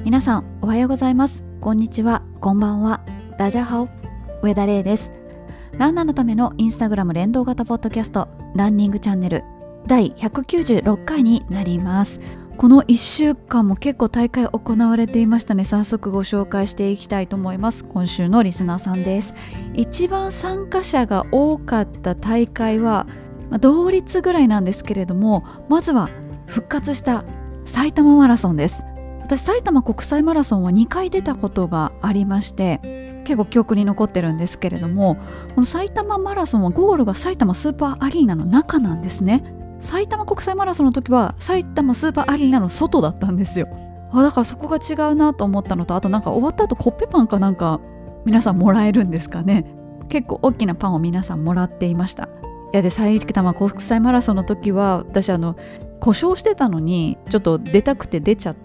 皆さんおはようございます。こんにちは、こんばんは。ダジャハオ、上田玲です。ランナーのためのインスタグラム連動型ポッドキャストランニングチャンネル第196回になります。この1週間も結構大会行われていましたね。早速ご紹介していきたいと思います。今週のリスナーさんです。一番参加者が多かった大会は、同率ぐらいなんですけれども、まずは復活した埼玉マラソンです。私埼玉国際マラソンは2回出たことがありまして、結構記憶に残ってるんですけれども、この埼玉マラソンはゴールが埼玉スーパーアリーナの中なんですね。埼玉国際マラソンの時は埼玉スーパーアリーナの外だったんですよ。だからそこが違うなと思ったのと、あとなんか終わった後コッペパンかなんか皆さんもらえるんですかね。結構大きなパンを皆さんもらっていました。で埼玉国際マラソンの時は私故障してたのにちょっと出たくて出ちゃって、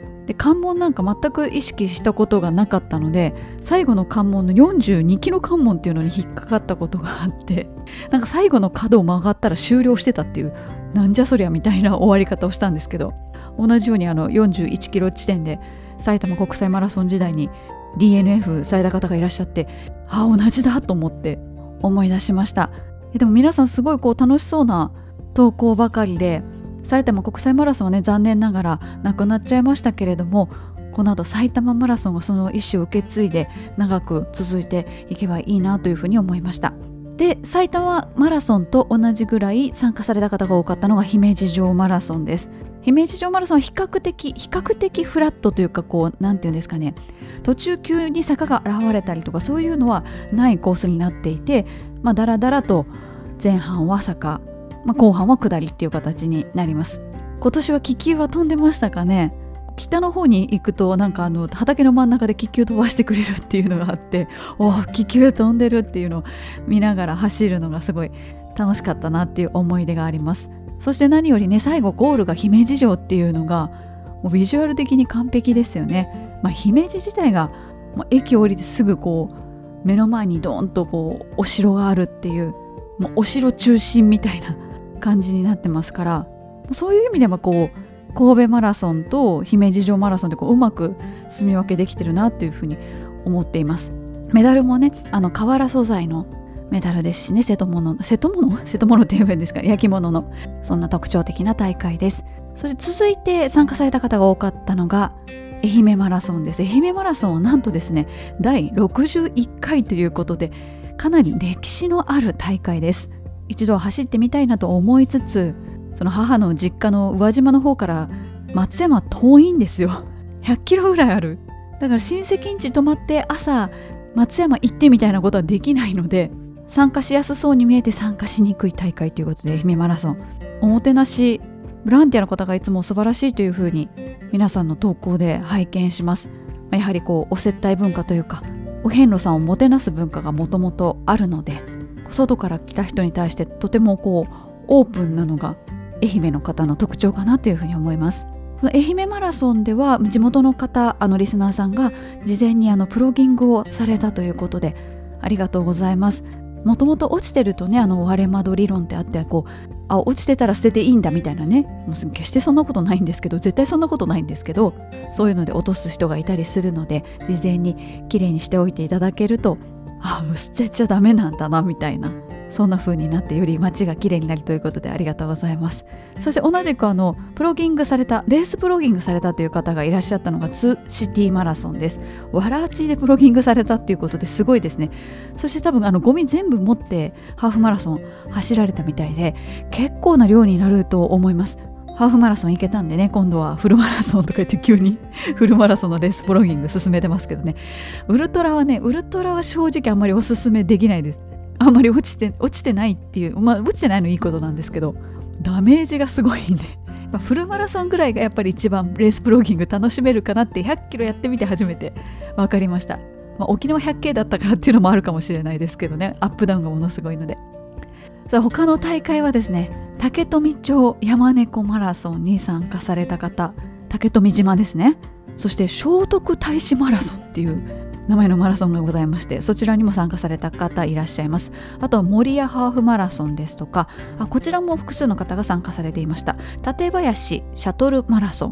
で関門なんか全く意識したことがなかったので、最後の関門の42キロ関門っていうのに引っかかったことがあって、なんか最後の角を曲がったら終了してたっていう、なんじゃそりゃみたいな終わり方をしたんですけど、同じように41キロ地点で埼玉国際マラソン時代に DNF された方がいらっしゃって、同じだと思って思い出しました。でも皆さんすごい楽しそうな投稿ばかりで、埼玉国際マラソンはね、残念ながらなくなっちゃいましたけれども、この後埼玉マラソンがその意思を受け継いで長く続いていけばいいなというふうに思いました。で埼玉マラソンと同じぐらい参加された方が多かったのが姫路城マラソンです。姫路城マラソンは比較的フラットというか、なんていうんですかね、途中急に坂が現れたりとかそういうのはないコースになっていて、だらだらと前半は坂、後半は下りっていう形になります。今年は気球は飛んでましたかね。北の方に行くとなんか畑の真ん中で気球飛ばしてくれるっていうのがあって、気球飛んでるっていうのを見ながら走るのがすごい楽しかったなっていう思い出があります。そして何よりね、最後ゴールが姫路城っていうのがもうビジュアル的に完璧ですよね。姫路自体が駅降りてすぐ目の前にドーンとお城があるっていう、お城中心みたいな感じになってますから、そういう意味では神戸マラソンと姫路城マラソンでうまく住み分けできてるなっていうふうに思っています。メダルもね、瓦素材のメダルですしね、瀬戸物って言えばいいんですか、焼き物の、そんな特徴的な大会です。そして続いて参加された方が多かったのが愛媛マラソンです。愛媛マラソンはなんとですね、第61回ということで、かなり歴史のある大会です。一度は走ってみたいなと思いつつ、その母の実家の宇和島の方から松山遠いんですよ。100キロぐらいある。だから親戚ん家泊まって朝松山行ってみたいなことはできないので、参加しやすそうに見えて参加しにくい大会ということで、愛媛マラソンおもてなしボランティアの方がいつも素晴らしいというふうに皆さんの投稿で拝見します。やはりお接待文化というか、お遍路さんをもてなす文化がもともとあるので、外から来た人に対してとてもオープンなのが愛媛の方の特徴かなというふうに思います。愛媛マラソンでは地元の方、リスナーさんが事前にプロギングをされたということで、ありがとうございます。もともと落ちてるとね、割れ窓理論ってあって、落ちてたら捨てていいんだみたいなね、決してそんなことないんですけど、絶対そんなことないんですけど、そういうので落とす人がいたりするので、事前にきれいにしておいていただけると、捨てちゃダメなんだなみたいな、そんな風になってより街がきれいになるということで、ありがとうございます。そして同じくレースプロギングされたという方がいらっしゃったのがツシティマラソンです。わらあちでプロギングされたっていうことですごいですね。そして多分ゴミ全部持ってハーフマラソン走られたみたいで、結構な量になると思います。ハーフマラソン行けたんでね、今度はフルマラソンとか言って急にフルマラソンのレースプロギング進めてますけどね。ウルトラは正直あんまりおすすめできないです。あんまり落ちてないっていう、落ちてないのいいことなんですけど、ダメージがすごいんで、フルマラソンぐらいがやっぱり一番レースプロギング楽しめるかなって100キロやってみて初めて分かりました。沖縄 100K だったからっていうのもあるかもしれないですけどね、アップダウンがものすごいので。他の大会はですね、竹富町山猫マラソンに参加された方、竹富島ですね。そして聖徳太子マラソンっていう名前のマラソンがございまして、そちらにも参加された方いらっしゃいます。あとは守谷ハーフマラソンですとか、こちらも複数の方が参加されていました。館林シャトルマラソン、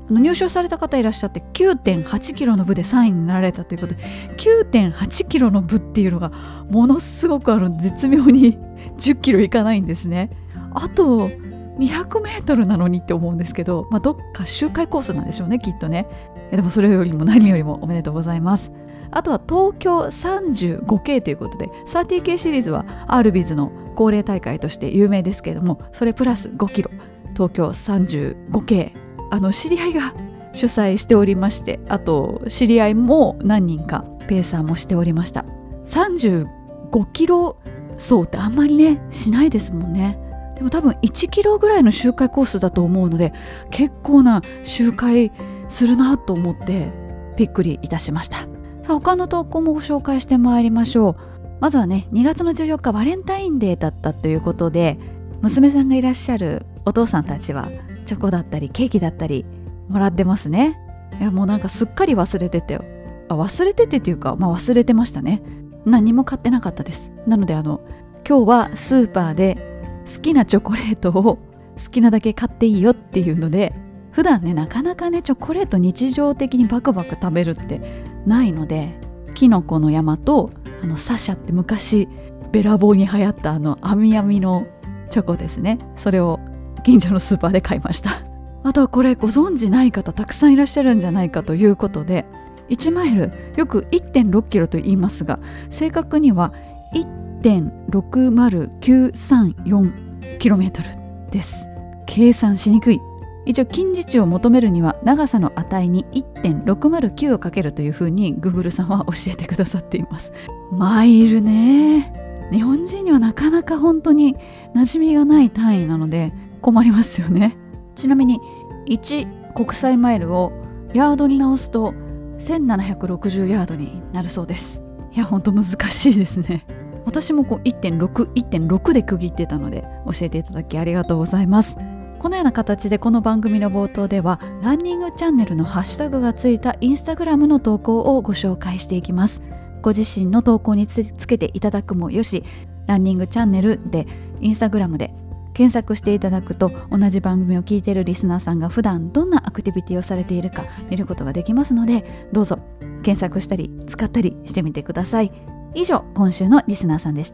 入賞された方いらっしゃって 9.8 キロの部で3位になられたということで、 9.8 キロの部っていうのがものすごく絶妙に10キロいかないんですね。あと200メートルなのにって思うんですけど、どっか周回コースなんでしょうね、きっとね。でもそれよりも何よりもおめでとうございます。あとは東京 35K ということで、 30K シリーズはアールビーズの恒例大会として有名ですけれども、それプラス5キロ東京 35K、 知り合いが主催しておりまして、あと知り合いも何人かペーサーもしておりました。35キロ走ってあんまりねしないですもんね。でも多分1キロぐらいの周回コースだと思うので、結構な周回するなと思ってびっくりいたしました。他の投稿もご紹介してまいりましょう。まずはね、2月の14日バレンタインデーだったということで、娘さんがいらっしゃるお父さんたちはチョコだったりケーキだったりもらってますね。いやもうなんかすっかり忘れてて、忘れててっていうか、忘れてましたね。何も買ってなかったです。なので今日はスーパーで好きなチョコレートを好きなだけ買っていいよっていうので、普段ねなかなかねチョコレート日常的にバクバク食べるってないので、キノコの山とサシャって昔べらぼうに流行った網網のチョコですね、それを近所のスーパーで買いました。あとはこれご存知ない方たくさんいらっしゃるんじゃないかということで、1マイルよく 1.6 キロと言いますが、正確には 1.60934 キロメートルです。計算しにくい。一応近似値を求めるには長さの値に 1.609 をかけるというふうに Google さんは教えてくださっています。マイルね、日本人にはなかなか本当に馴染みがない単位なので困りますよね。ちなみに1国際マイルをヤードに直すと1760ヤードになるそうです。いや本当難しいですね。私も1.6 で区切ってたので教えていただきありがとうございます。このような形でこの番組の冒頭ではランニングチャンネルのハッシュタグがついたインスタグラムの投稿をご紹介していきます。ご自身の投稿につけていただくもよし、ランニングチャンネルでインスタグラムで検索していただくと、同じ番組を聞いているリスナーさんが普段どんなアクティビティをされているか見ることができますので、どうぞ検索したり使ったりしてみてください。以上、今週のリスナーさんでした。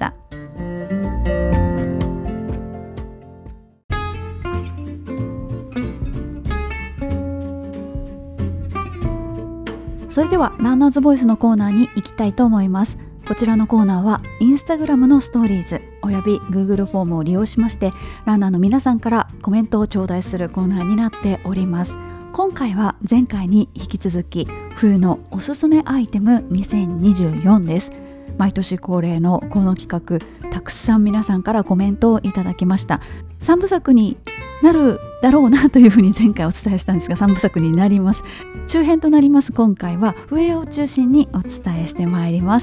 それではランナーズボイスのコーナーに行きたいと思います。こちらのコーナーはインスタグラムのストーリーズおよび Google フォームを利用しまして、ランナーの皆さんからコメントを頂戴するコーナーになっております。今回は前回に引き続き冬のおすすめアイテム2024です。毎年恒例のこの企画、たくさん皆さんからコメントをいただきました。3部作になるだろうなというふうに前回お伝えしたんですが、3部作になります。中編となります。今回は笛を中心にお伝えしてまいります。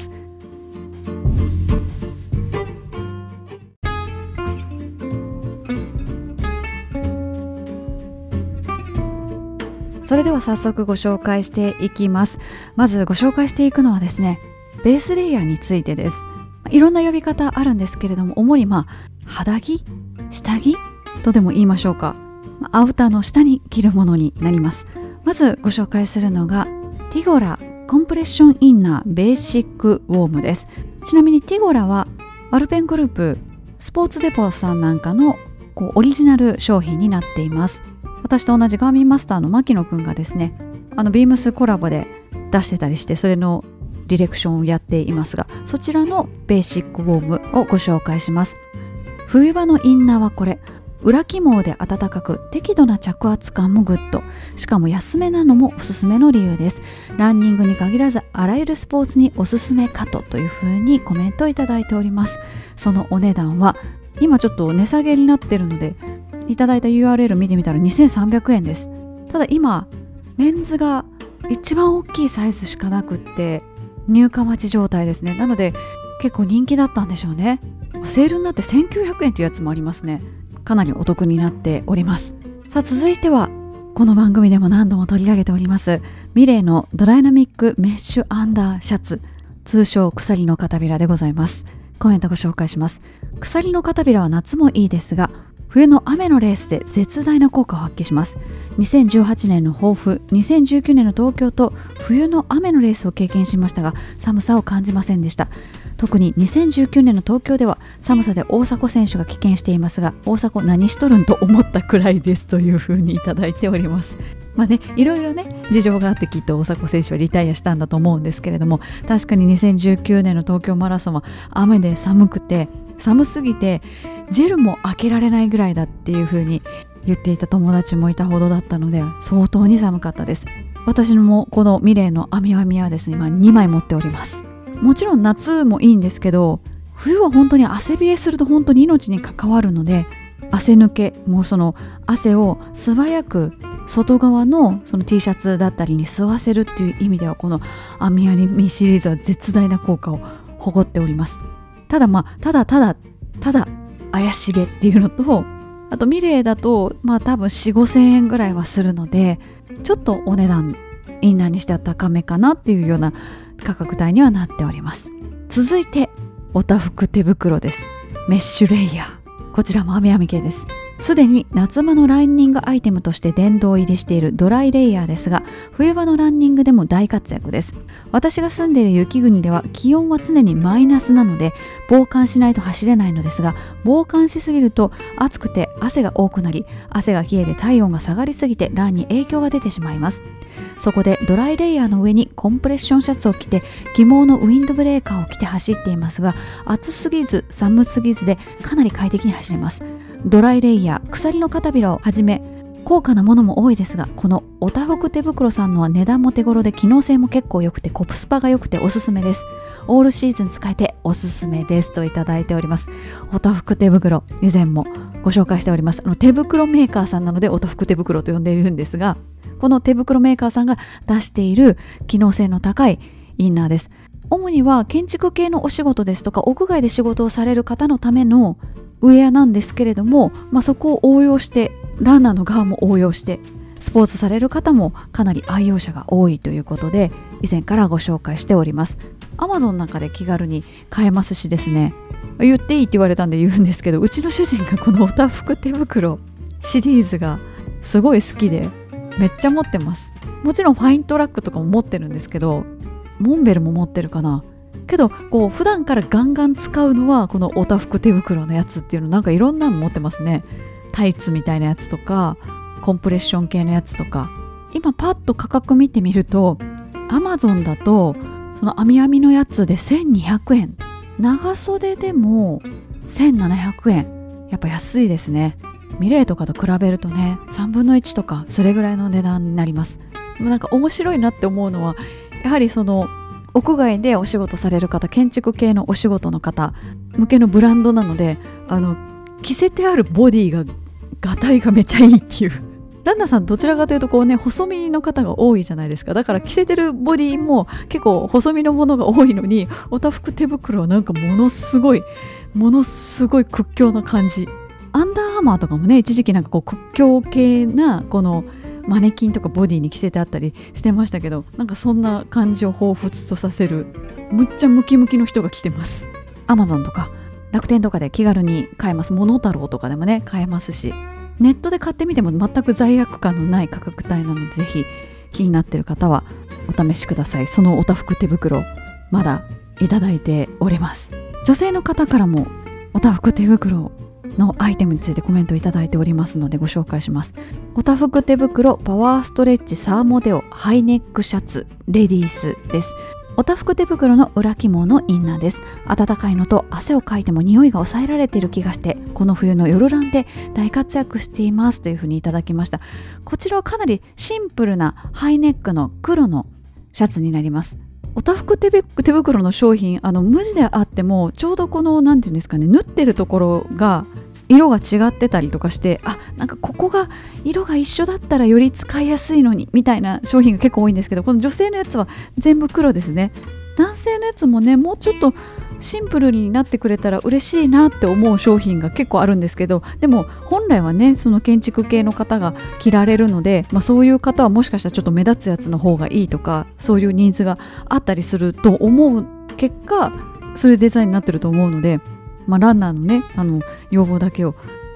それでは早速ご紹介していきます。まずご紹介していくのはですね、ベースレイヤーについてです。いろんな呼び方あるんですけれども、主に肌着、下着とでも言いましょうか。アウターの下に着るものになります。まずご紹介するのがティゴラコンプレッションインナーベーシックウォームです。ちなみにティゴラはアルペングループスポーツデポさんなんかのオリジナル商品になっています。私と同じガーミンマスターの牧野くんがですね、ビームスコラボで出してたりして、それのディレクションをやっていますが、そちらのベーシックウォームをご紹介します。冬場のインナーはこれ、裏起毛で暖かく適度な着圧感もグッド、しかも安めなのもおすすめの理由です。ランニングに限らずあらゆるスポーツにおすすめかというふうにコメントをいただいております。そのお値段は今ちょっと値下げになってるので、いただいた URL 見てみたら2300円です。ただ今メンズが一番大きいサイズしかなくって入荷待ち状態ですね。なので結構人気だったんでしょうね。セールになって1900円というやつもありますね。かなりお得になっております。さあ続いてはこの番組でも何度も取り上げておりますミレーのドライナミックメッシュアンダーシャツ、通称鎖の肩びらでございます。コメントご紹介します。鎖の肩びらは夏もいいですが冬の雨のレースで絶大な効果を発揮します。2018年の抱負、2019年の東京と冬の雨のレースを経験しましたが、寒さを感じませんでした。特に2019年の東京では寒さで大迫選手が棄権していますが、大迫何しとるんと思ったくらいですというふうにいただいております。いろいろね事情があってきっと大迫選手はリタイアしたんだと思うんですけれども、確かに2019年の東京マラソンは雨で寒すぎてジェルも開けられないぐらいだっていう風に言っていた友達もいたほどだったので、相当に寒かったです。私もこのミレーの網網はですね、2枚持っております。もちろん夏もいいんですけど、冬は本当に汗冷えすると本当に命に関わるので、汗抜け、もうその汗を素早く外側のその T シャツだったりに吸わせるっていう意味では、この網網シリーズは絶大な効果を誇っております。ただ怪しげっていうのと、あとミレーだと多分 4,5,000 円ぐらいはするので、ちょっとお値段インナーにしては高めかなっていうような価格帯にはなっております。続いておたふく手袋です。メッシュレイヤー、こちらも網網系です。すでに夏場のランニングアイテムとして殿堂入りしているドライレイヤーですが、冬場のランニングでも大活躍です。私が住んでいる雪国では気温は常にマイナスなので防寒しないと走れないのですが、防寒しすぎると暑くて汗が多くなり、汗が冷えて体温が下がりすぎてランに影響が出てしまいます。そこでドライレイヤーの上にコンプレッションシャツを着て起毛のウィンドブレーカーを着て走っていますが、暑すぎず寒すぎずでかなり快適に走れます。ドライレイヤー、鎖の肩びらをはじめ高価なものも多いですが、このおたふく手袋さんのは値段も手頃で機能性も結構良くてコスパが良くておすすめです。オールシーズン使えておすすめですといただいております。おたふく手袋、以前もご紹介しております。手袋メーカーさんなのでおたふく手袋と呼んでいるんですが、この手袋メーカーさんが出している機能性の高いインナーです。主には建築系のお仕事ですとか屋外で仕事をされる方のためのウェアなんですけれども、そこを応用してランナーの側も応用してスポーツされる方もかなり愛用者が多いということで、以前からご紹介しております。 Amazon なんかで気軽に買えますしですね、言っていいって言われたんで言うんですけど、うちの主人がこのおたふく手袋シリーズがすごい好きでめっちゃ持ってます。もちろんファイントラックとかも持ってるんですけど、モンベルも持ってるかな。けど普段からガンガン使うのはこのおたふく手袋のやつっていうの、なんかいろんなの持ってますね。タイツみたいなやつとかコンプレッション系のやつとか。今パッと価格見てみると Amazon だとその網網のやつで1200円、長袖でも1700円、やっぱ安いですね。ミレーとかと比べるとね、3分の1とかそれぐらいの値段になります。でもなんか面白いなって思うのは、やはりその屋外でお仕事される方、建築系のお仕事の方向けのブランドなので、着せてあるボディがガタイがめちゃいいっていう。ランナーさんどちらかというと細身の方が多いじゃないですか。だから着せてるボディも結構細身のものが多いのに、おたふく手袋はなんかものすごい屈強な感じ。アンダーアーマーとかもね、一時期なんか屈強系なこのマネキンとかボディに着せてあったりしてましたけど、なんかそんな感じを彷彿とさせるむっちゃムキムキの人が着てます。 Amazon とか楽天とかで気軽に買えます。モノタロウとかでもね買えますし、ネットで買ってみても全く罪悪感のない価格帯なので、ぜひ気になっている方はお試しください。そのおたふく手袋まだいただいております。女性の方からもおたふく手袋のアイテムについてコメントいただいておりますのでご紹介します。おたふく手袋パワーストレッチサーモデオハイネックシャツレディースです。おたふく手袋の裏肝のインナーです。暖かいのと汗をかいても匂いが抑えられている気がして、この冬の夜ランで大活躍していますというふうにいただきました。こちらはかなりシンプルなハイネックの黒のシャツになります。おたふく手袋の商品、無地であってもちょうどこのなんていうんですかね、縫ってるところが色が違ってたりとかして、なんかここが色が一緒だったらより使いやすいのにみたいな商品が結構多いんですけど、この女性のやつは全部黒ですね。男性のやつもね、もうちょっとシンプルになってくれたら嬉しいなって思う商品が結構あるんですけど、でも本来はね、その建築系の方が着られるので、そういう方はもしかしたらちょっと目立つやつの方がいいとか、そういうニーズがあったりすると思う結果、そういうデザインになってると思うので、ランナーのね、要望だけを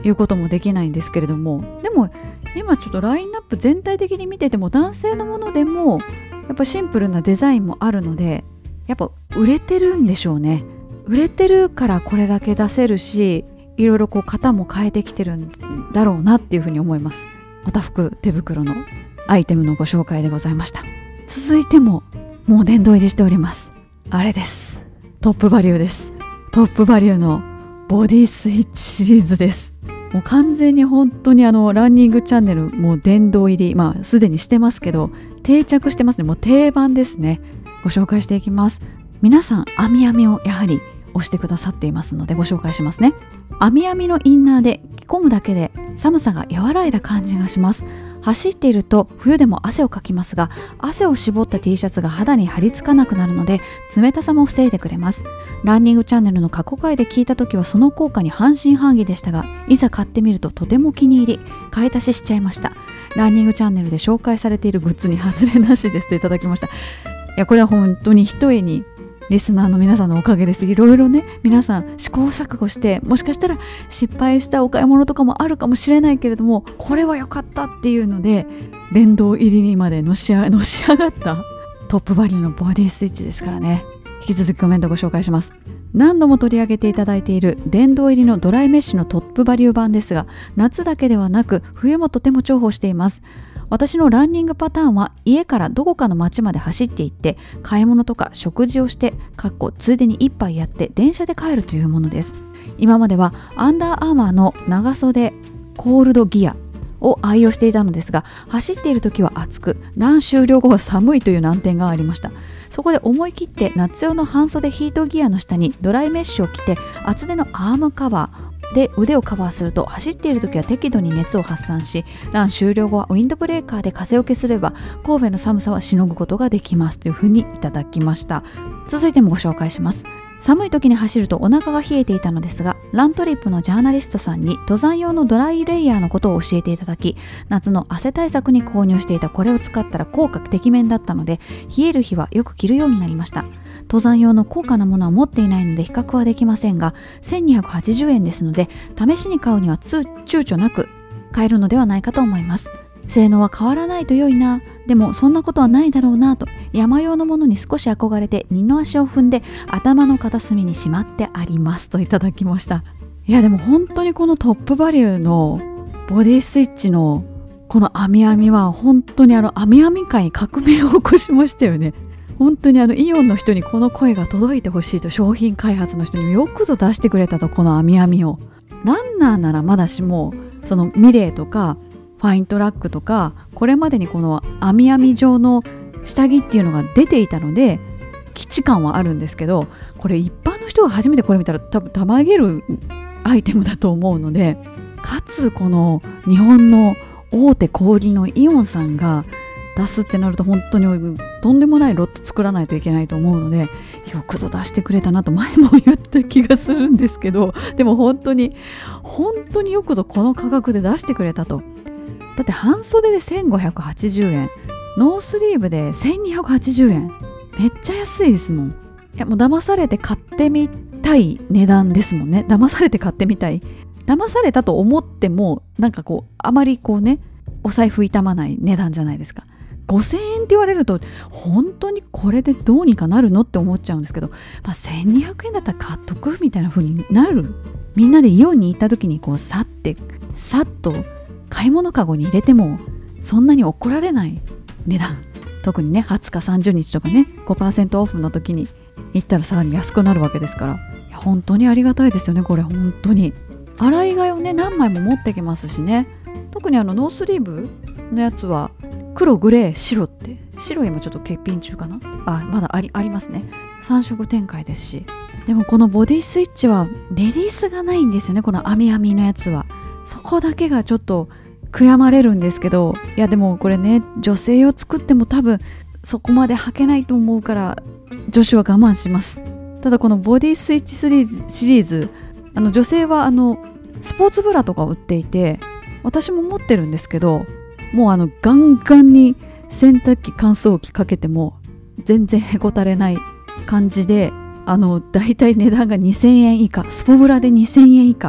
いうこともできないんですけれども、でも今ちょっとラインナップ全体的に見てても男性のものでもやっぱシンプルなデザインもあるので、やっぱ売れてるんでしょうね。売れてるからこれだけ出せるし、いろいろこう型も変えてきてるんだろうなっていうふうに思います。おたふく手袋のアイテムのご紹介でございました。続いてももう殿堂入りしております。あれです。トップバリューです。トップバリューのボディスイッチシリーズです。もう完全に本当にランニングチャンネルもう殿堂入り、すでにしてますけど定着してますね。もう定番ですね。ご紹介していきます。皆さん編み編みをやはり押してくださっていますのでご紹介しますね。編み編みのインナーで着込むだけで寒さが和らいだ感じがします。走っていると冬でも汗をかきますが、汗を絞った T シャツが肌に張り付かなくなるので冷たさも防いでくれます。ランニングチャンネルの過去回で聞いた時はその効果に半信半疑でしたが、いざ買ってみるととても気に入り買い足ししちゃいました。ランニングチャンネルで紹介されているグッズに外れなしですといただきました。いや、これは本当に一重にリスナーの皆さんのおかげです。いろいろね、皆さん試行錯誤して、もしかしたら失敗したお買い物とかもあるかもしれないけれども、これは良かったっていうので殿堂入りにまでのし上がったトップバリューのボディスイッチですからね。引き続きコメントご紹介します。何度も取り上げていただいている殿堂入りのドライメッシュのトップバリュー版ですが、夏だけではなく冬もとても重宝しています。私のランニングパターンは家からどこかの町まで走って行って買い物とか食事をしてついでに一杯やって電車で帰るというものです。今まではアンダーアーマーの長袖コールドギアを愛用していたのですが、走っている時は暑くラン終了後は寒いという難点がありました。そこで思い切って夏用の半袖ヒートギアの下にドライメッシュを着て厚手のアームカバーで腕をカバーすると、走っている時は適度に熱を発散し、ラン終了後はウィンドブレーカーで風よけすれば神戸の寒さはしのぐことができますというふうにいただきました。続いてもご紹介します。寒い時に走るとお腹が冷えていたのですが、ラントリップのジャーナリストさんに登山用のドライレイヤーのことを教えていただき、夏の汗対策に購入していたこれを使ったら効果てきめんだったので、冷える日はよく着るようになりました。登山用の高価なものは持っていないので比較はできませんが、1280円ですので試しに買うには躊躇なく買えるのではないかと思います。性能は変わらないと良いな、でもそんなことはないだろうなと山用のものに少し憧れて二の足を踏んで頭の片隅にしまってありますといただきました。いや、でも本当にこのトップバリューのボディスイッチのこの編み編みは本当に編み編み界に革命を起こしましたよね。本当にイオンの人にこの声が届いてほしいと、商品開発の人によくぞ出してくれたと、この編み編みを。ランナーならまだしも、そのミレーとかファイントラックとかこれまでにこの編み編み状の下着っていうのが出ていたので基地感はあるんですけど、これ一般の人が初めてこれ見たら多分たまげるアイテムだと思うので、かつこの日本の大手小売のイオンさんが出すってなると本当にとんでもないロット作らないといけないと思うので、よくぞ出してくれたなと前も言った気がするんですけど、でも本当によくぞこの価格で出してくれたと。だって半袖で1580円、ノースリーブで1280円、めっちゃ安いですもん。いや、もう騙されて買ってみたい値段ですもんね。騙されて買ってみたい、騙されたと思ってもなんかこうあまりこうね、お財布痛まない値段じゃないですか。5000円って言われると本当にこれでどうにかなるのって思っちゃうんですけど、1200円だったら買っとくみたいな風になる。みんなでイオンに行った時にこうさっと買い物かごに入れてもそんなに怒られない値段。特にね20日30日とかね 5% オフの時に行ったらさらに安くなるわけですから、いや本当にありがたいですよね。これ本当に洗い替えをね何枚も持ってきますしね。特にノースリーブのやつは黒グレー白って、白今ちょっと欠品中かな、まだありますね。3色展開ですし、でもこのボディスイッチはレディースがないんですよね。この編み編みのやつはそこだけがちょっと悔やまれるんですけど、いやでもこれね女性用作っても多分そこまで履けないと思うから女子は我慢します。ただこのボディスイッチシリーズ女性はスポーツブラとかを売っていて私も持ってるんですけど、もうガンガンに洗濯機乾燥機かけても全然へこたれない感じで、だいたい値段が2000円以下、スポブラで2000円以下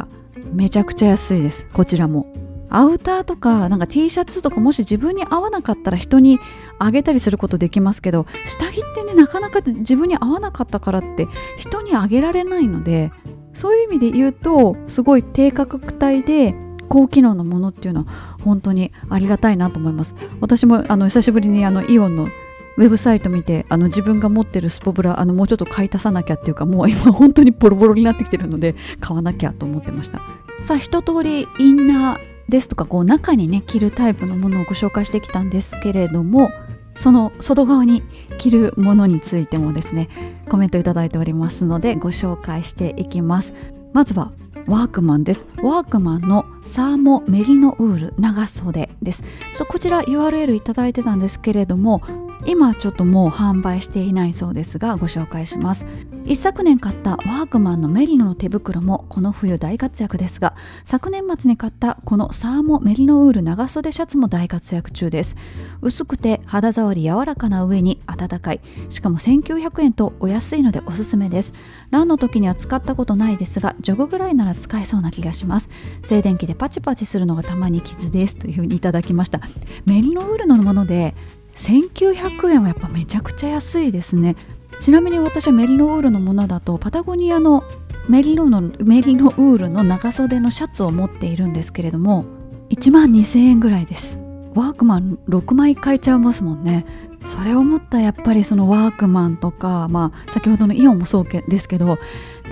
めちゃくちゃ安いです。こちらもアウターとかなんか T シャツとかもし自分に合わなかったら人にあげたりすることできますけど、下着ってねなかなか自分に合わなかったからって人にあげられないので、そういう意味で言うとすごい低価格帯で高機能なものっていうのは本当にありがたいなと思います。私も久しぶりにイオンのウェブサイト見て自分が持ってるスポブラもうちょっと買い足さなきゃっていうか、もう今本当にボロボロになってきてるので買わなきゃと思ってました。さあ一通りインナーですとか中にね着るタイプのものをご紹介してきたんですけれども、その外側に着るものについてもですねコメントいただいておりますのでご紹介していきます。まずはワークマンです。ワークマンのサーモメリノウール長袖です。こちら URL いただいてたんですけれども、今ちょっともう販売していないそうですがご紹介します。一昨年買ったワークマンのメリノの手袋もこの冬大活躍ですが、昨年末に買ったこのサーモメリノウール長袖シャツも大活躍中です。薄くて肌触り柔らかな上に暖かい、しかも1900円とお安いのでおすすめです。ランの時には使ったことないですが、ジョグぐらいなら使えそうな気がします。静電気でパチパチするのがたまに傷ですというふうにいただきました。メリノウールのもので1900円はやっぱめちゃくちゃ安いですね。ちなみに私はメリノウールのものだとパタゴニアのメリノウールの長袖のシャツを持っているんですけれども、1万2000円ぐらいです。ワークマン6枚買えちゃいますもんね。それを思ったらやっぱりそのワークマンとか、先ほどのイオンもそうですけど、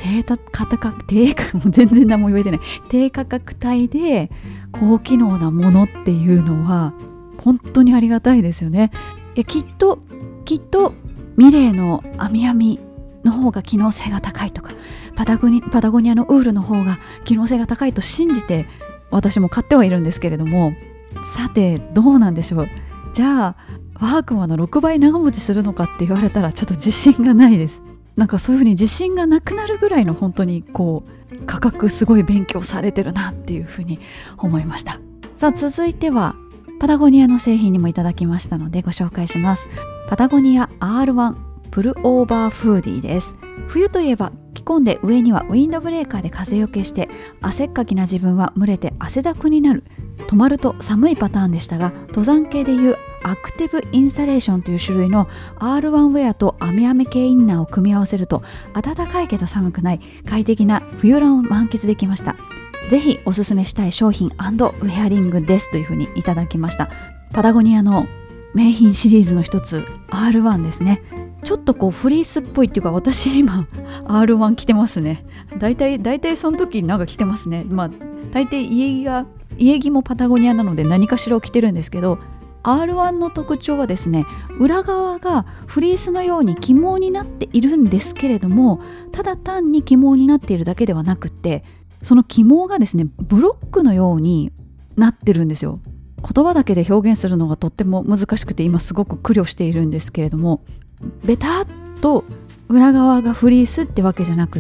全然何も言えてない低価格帯で高機能なものっていうのは本当にありがたいですよね。いやきっとミレーの編みの方が機能性が高いとか、パタゴニアのウールの方が機能性が高いと信じて私も買ってはいるんですけれども、さてどうなんでしょう。じゃあワークマンの6倍長持ちするのかって言われたらちょっと自信がないです。なんかそういう風に自信がなくなるぐらいの本当に価格すごい勉強されてるなっていう風に思いました。さあ続いてはパタゴニアの製品にもいただきましたのでご紹介します。パタゴニア R1 プルオーバーフーディーです。冬といえば着込んで上にはウィンドブレーカーで風よけして汗っかきな自分は蒸れて汗だくになる、止まると寒いパターンでしたが、登山系でいうアクティブインサレーションという種類の R1 ウェアと網編み系インナーを組み合わせると暖かいけど寒くない快適な冬ランを満喫できました。ぜひおすすめしたい商品&ウェアリングですというふうにいただきました。パタゴニアの名品シリーズの一つ R1 ですね。ちょっとフリースっぽいっていうか、私今 R1 着てますね。だいたいその時なんか着てますね。大抵家着もパタゴニアなので何かしらを着てるんですけど、 R1 の特徴はですね、裏側がフリースのように起毛になっているんですけれども、ただ単に起毛になっているだけではなくって、その起毛がですねブロックのようになってるんですよ。言葉だけで表現するのがとっても難しくて今すごく苦慮しているんですけれども、ベタっと裏側がフリースってわけじゃなくって、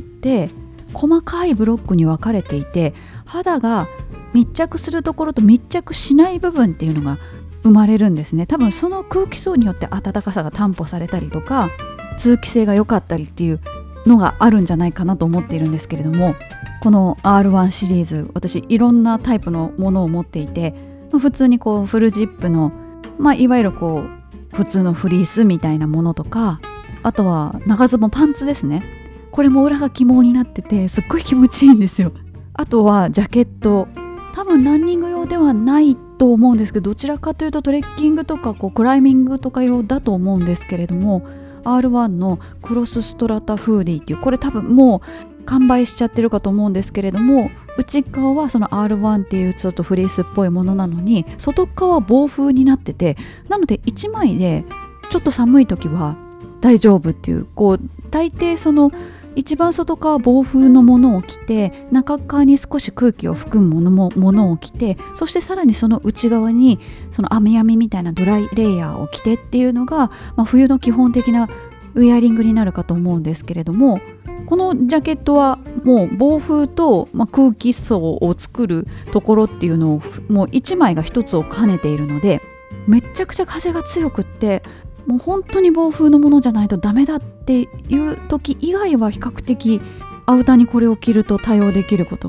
細かいブロックに分かれていて、肌が密着するところと密着しない部分っていうのが生まれるんですね。多分その空気層によって暖かさが担保されたりとか通気性が良かったりっていうのがあるんじゃないかなと思っているんですけれども、この R1 シリーズ私いろんなタイプのものを持っていて、普通にフルジップの、いわゆる普通のフリースみたいなものとか、あとは長ズボンパンツですね。これも裏が起毛になっててすっごい気持ちいいんですよ。あとはジャケット、多分ランニング用ではないと思うんですけど、どちらかというとトレッキングとかクライミングとか用だと思うんですけれども、 R1 のクロスストラタフーディーっていう、これ多分もう完売しちゃってるかと思うんですけれども、内側はその R1 っていうちょっとフリースっぽいものなのに、外側は防風になってて、なので1枚でちょっと寒い時は大丈夫っていう、大抵その一番外側防風のものを着て、中側に少し空気を含むものを着て、そしてさらにその内側にその網編みみたいなドライレイヤーを着てっていうのが、冬の基本的なウェアリングになるかと思うんですけれども、このジャケットはもう防風と、空気層を作るところっていうのをもう1枚が1つを兼ねているので、めっちゃくちゃ風が強くって、もう本当に防風のものじゃないとダメだっていう時以外は比較的アウターにこれを着ると対応できることが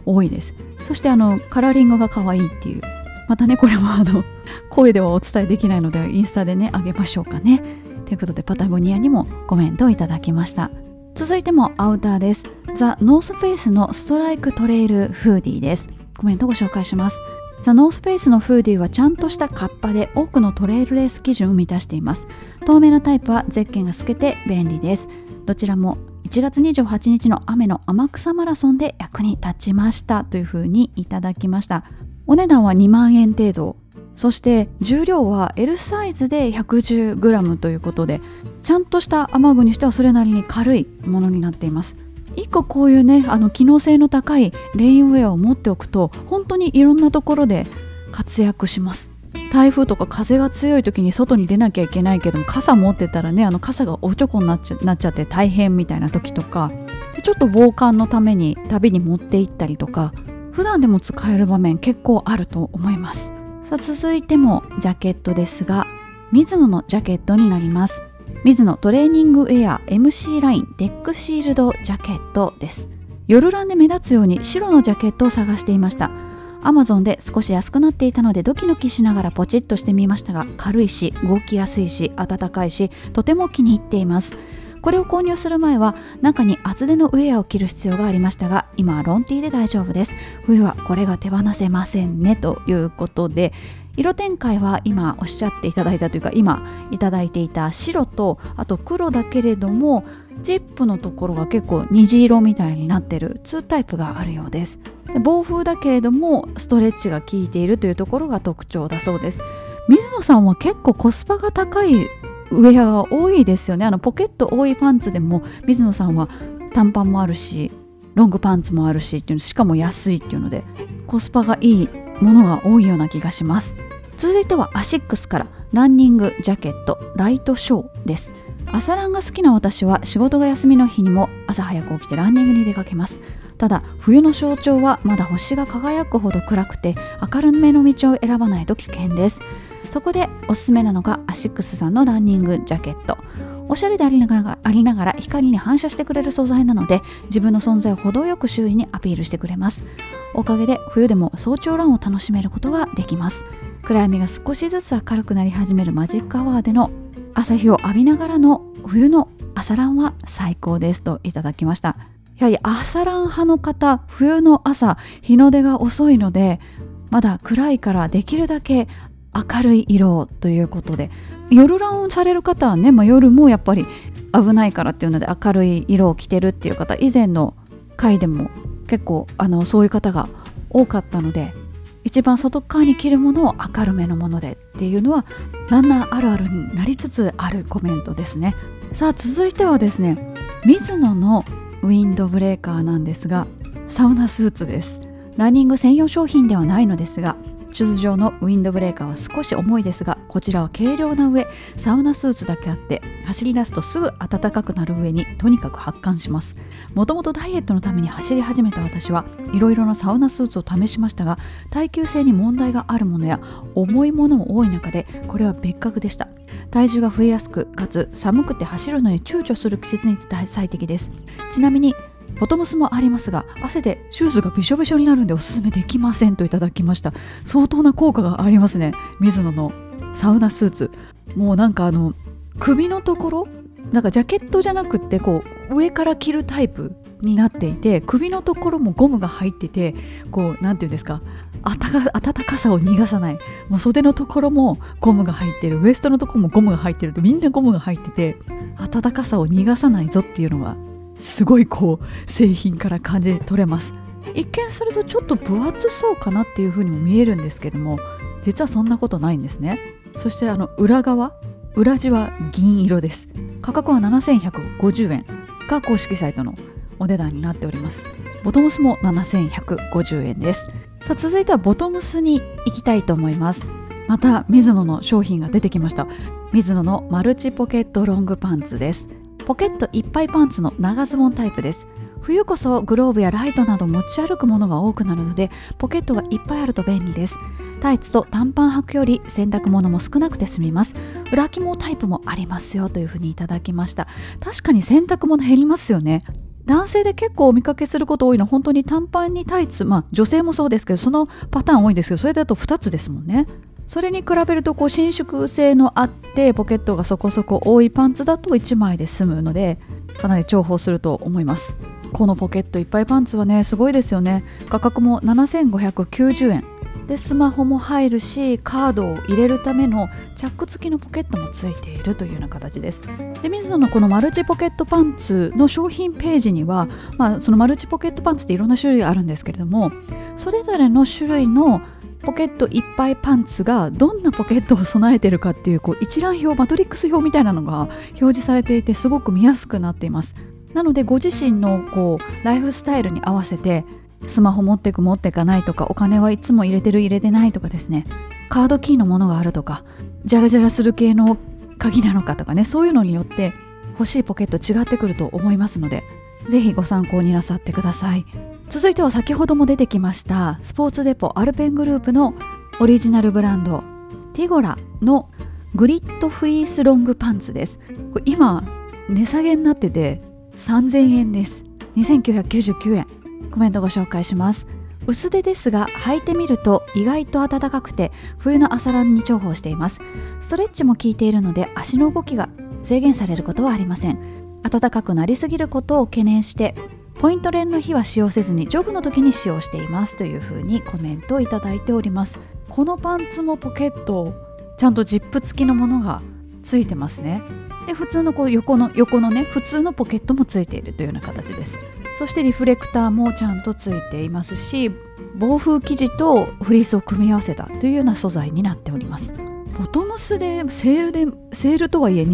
多いです。そしてカラーリングが可愛いっていう、またねこれも声ではお伝えできないのでインスタでねあげましょうかね。ということでパタゴニアにもコメントをいただきました。続いてもアウターです。ザ・ノースフェイスのストライクトレイルフーディーです。コメントをご紹介します。ザ・ノースフェイスのフーディーはちゃんとしたカッパで多くのトレイルレース基準を満たしています。透明なタイプはゼッケンが透けて便利です。どちらも1月28日の雨の天草マラソンで役に立ちましたというふうにいただきました。お値段は2万円程度、そして重量は L サイズで 110g ということで、ちゃんとした雨具にしてはそれなりに軽いものになっています。一個こういうね機能性の高いレインウェアを持っておくと本当にいろんなところで活躍します。台風とか風が強い時に外に出なきゃいけないけども、傘持ってたらね傘がおちょこになっちゃって大変みたいな時とか、ちょっと防寒のために旅に持って行ったりとか、普段でも使える場面結構あると思います。さあ続いてもジャケットですが、ミズノのジャケットになります。ミズノトレーニングウェア MC ラインデックシールドジャケットです。夜ランで目立つように白のジャケットを探していました。Amazon で少し安くなっていたのでドキドキしながらポチッとしてみましたが、軽いし動きやすいし暖かいしとても気に入っています。これを購入する前は中に厚手のウェアを着る必要がありましたが、今はロンティーで大丈夫です。冬はこれが手放せませんねということで、色展開は今おっしゃっていただいたというか、今いただいていた白とあと黒だけれども、ジップのところが結構虹色みたいになってる2タイプがあるようです。防風だけれどもストレッチが効いているというところが特徴だそうです。水野さんは結構コスパが高いウェアが多いですよね。ポケット多いパンツでも水野さんは短パンもあるしロングパンツもあるしっていうの、しかも安いっていうのでコスパがいいものが多いような気がします。続いてはアシックスからランニングジャケットライトショーです。朝ランが好きな私は仕事が休みの日にも朝早く起きてランニングに出かけます。ただ冬の象徴はまだ星が輝くほど暗くて明るめの道を選ばないと危険です。そこでおすすめなのがアシックスさんのランニングジャケット。おしゃれでありながら光に反射してくれる素材なので、自分の存在を程よく周囲にアピールしてくれます。おかげで冬でも早朝ランを楽しめることができます。暗闇が少しずつ明るくなり始めるマジックアワーでの朝日を浴びながらの冬の朝ランは最高ですといただきました。やはり朝ラン派の方、冬の朝日の出が遅いのでまだ暗いからできるだけ明るい色ということで、夜ランをされる方はね、夜もやっぱり危ないからっていうので明るい色を着てるっていう方、以前の回でも結構そういう方が多かったので、一番外側に着るものを明るめのものでっていうのはランナーあるあるになりつつあるコメントですね。さあ続いてはですね、ミズノのウィンドブレーカーなんですが、サウナスーツです。ランニング専用商品ではないのですが、通常のウィンドブレーカーは少し重いですが、こちらは軽量な上サウナスーツだけあって走り出すとすぐ暖かくなる上にとにかく発汗します。もともとダイエットのために走り始めた私はいろいろなサウナスーツを試しましたが、耐久性に問題があるものや重いものも多い中でこれは別格でした。体重が増えやすくかつ寒くて走るのに躊躇する季節に最適です。ちなみにボトムスもありますが、汗でシューズがびしょびしょになるんでおすすめできませんといただきました。相当な効果がありますね、ミズノのサウナスーツ。もうなんか首のところ、なんかジャケットじゃなくってこう上から着るタイプになっていて、首のところもゴムが入ってて、こうなんていうんですか、暖かさを逃がさない。もう袖のところもゴムが入ってる、ウエストのところもゴムが入ってると、みんなゴムが入ってて暖かさを逃がさないぞっていうのはすごいこう製品から感じ取れます。一見するとちょっと分厚そうかなっていう風にも見えるんですけども、実はそんなことないんですね。そして裏地は銀色です。価格は7150円が公式サイトのお値段になっております。ボトムスも7150円です。さあ続いてはボトムスに行きたいと思います。またミズノの商品が出てきました。ミズノのマルチポケットロングパンツです。ポケットいっぱいパンツの長ズボンタイプです。冬こそグローブやライトなど持ち歩くものが多くなるのでポケットがいっぱいあると便利です。タイツと短パン履くより洗濯物も少なくて済みます。裏起毛タイプもありますよというふうにいただきました。確かに洗濯物減りますよね。 男性で結構お見かけすること多いのは本当に短パンにタイツ、女性もそうですけどそのパターン多いんですけど、それだと2つですもんね。それに比べると伸縮性のあってポケットがそこそこ多いパンツだと1枚で済むのでかなり重宝すると思います。このポケットいっぱいパンツはねすごいですよね。価格も7590円でスマホも入るしカードを入れるためのチャック付きのポケットもついているというような形です。でミズノのこのマルチポケットパンツの商品ページには、そのマルチポケットパンツっていろんな種類あるんですけれども、それぞれの種類のポケットいっぱいパンツがどんなポケットを備えているかっていう一覧表、マトリックス表みたいなのが表示されていてすごく見やすくなっています。なのでご自身のライフスタイルに合わせてスマホ持ってく持ってかないとか、お金はいつも入れてる入れてないとかですね、カードキーのものがあるとか、ジャラジャラする系の鍵なのかとかね、そういうのによって欲しいポケット違ってくると思いますので、ぜひご参考になさってください。続いては先ほども出てきましたスポーツデポアルペングループのオリジナルブランドティゴラのグリッドフリースロングパンツです。これ今値下げになってて3000円です。2999円。コメントご紹介します。薄手ですが履いてみると意外と暖かくて冬の朝ランに重宝しています。ストレッチも効いているので足の動きが制限されることはありません。暖かくなりすぎることを懸念してポイント練の日は使用せずにジョグの時に使用していますというふうにコメントをいただいております。このパンツもポケットちゃんとジップ付きのものがついてますね。で普通の横のね普通のポケットもついているというような形です。そしてリフレクターもちゃんとついていますし、防風生地とフリースを組み合わせたというような素材になっております。ボトムスでセールとはいえ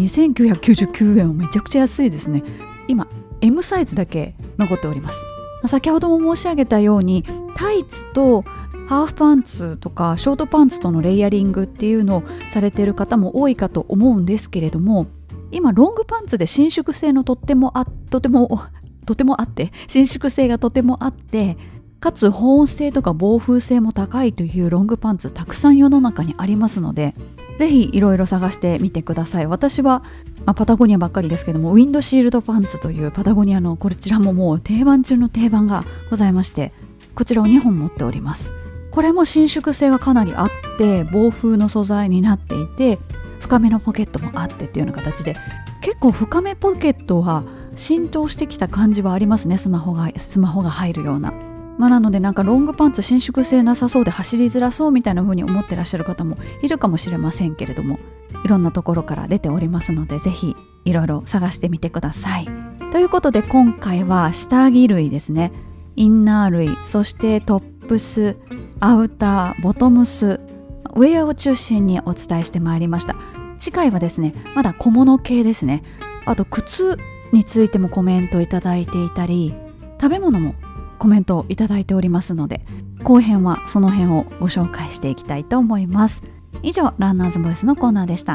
2999円はめちゃくちゃ安いですね。今 M サイズだけ残っております。先ほども申し上げたようにタイツとハーフパンツとかショートパンツとのレイヤリングっていうのをされている方も多いかと思うんですけれども、今ロングパンツで伸縮性のとてもあって伸縮性がとてもあってかつ保温性とか防風性も高いというロングパンツたくさん世の中にありますので、ぜひいろいろ探してみてください。私は、パタゴニアばっかりですけどもウィンドシールドパンツというパタゴニアのこちらももう定番中の定番がございまして、こちらを2本持っております。これも伸縮性がかなりあって防風の素材になっていて深めのポケットもあってっていうような形で、結構深めポケットは浸透してきた感じはありますね。スマホが入るような、なのでなんかロングパンツ伸縮性なさそうで走りづらそうみたいな風に思ってらっしゃる方もいるかもしれませんけれども、いろんなところから出ておりますので、ぜひいろいろ探してみてください。ということで今回は下着類ですね、インナー類、そしてトップス、アウター、ボトムス、ウェアを中心にお伝えしてまいりました。次回はですねまだ小物系ですね。あと靴についてもコメントいただいていたり、食べ物もコメントをいただいておりますので、後編はその辺をご紹介していきたいと思います。以上、ランナーズボイスのコーナーでした。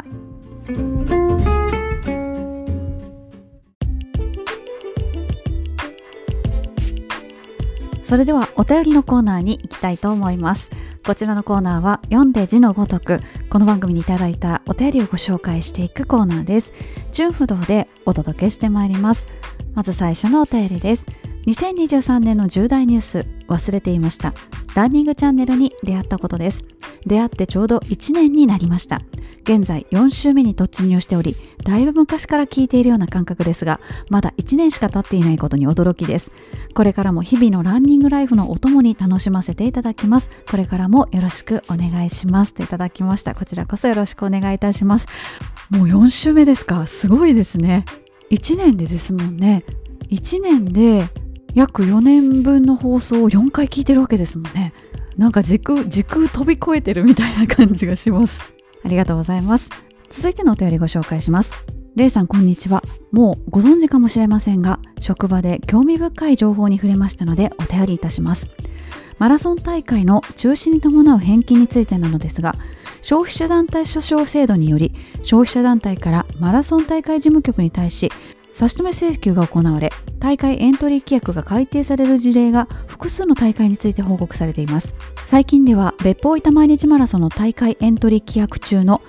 それではお便りのコーナーに行きたいと思います。こちらのコーナーは読んで字のごとくこの番組にいただいたお便りをご紹介していくコーナーです。順不動でお届けしてまいります。まず最初のお便りです。2023年の重大ニュース、忘れていました。ランニングチャンネルに出会ったことです。出会ってちょうど1年になりました。現在4週目に突入しており、だいぶ昔から聞いているような感覚ですが、まだ1年しか経っていないことに驚きです。これからも日々のランニングライフのお供に楽しませていただきます。これからもよろしくお願いしますといただきました。こちらこそよろしくお願いいたします。もう4週目ですか。すごいですね。1年でですもんね。1年で約4年分の放送を4回聞いてるわけですもんね。なんか時空飛び越えてるみたいな感じがします。ありがとうございます。続いてのお便りご紹介します。レイさん、こんにちは。もうご存知かもしれませんが、職場で興味深い情報に触れましたのでお便りいたします。マラソン大会の中止に伴う返金についてなのですが、消費者団体訴訟制度により消費者団体からマラソン大会事務局に対し差し止め請求が行われ、大会エントリー規約が改定される事例が複数の大会について報告されています。最近では別府大分毎日マラソンの大会エントリー規約中の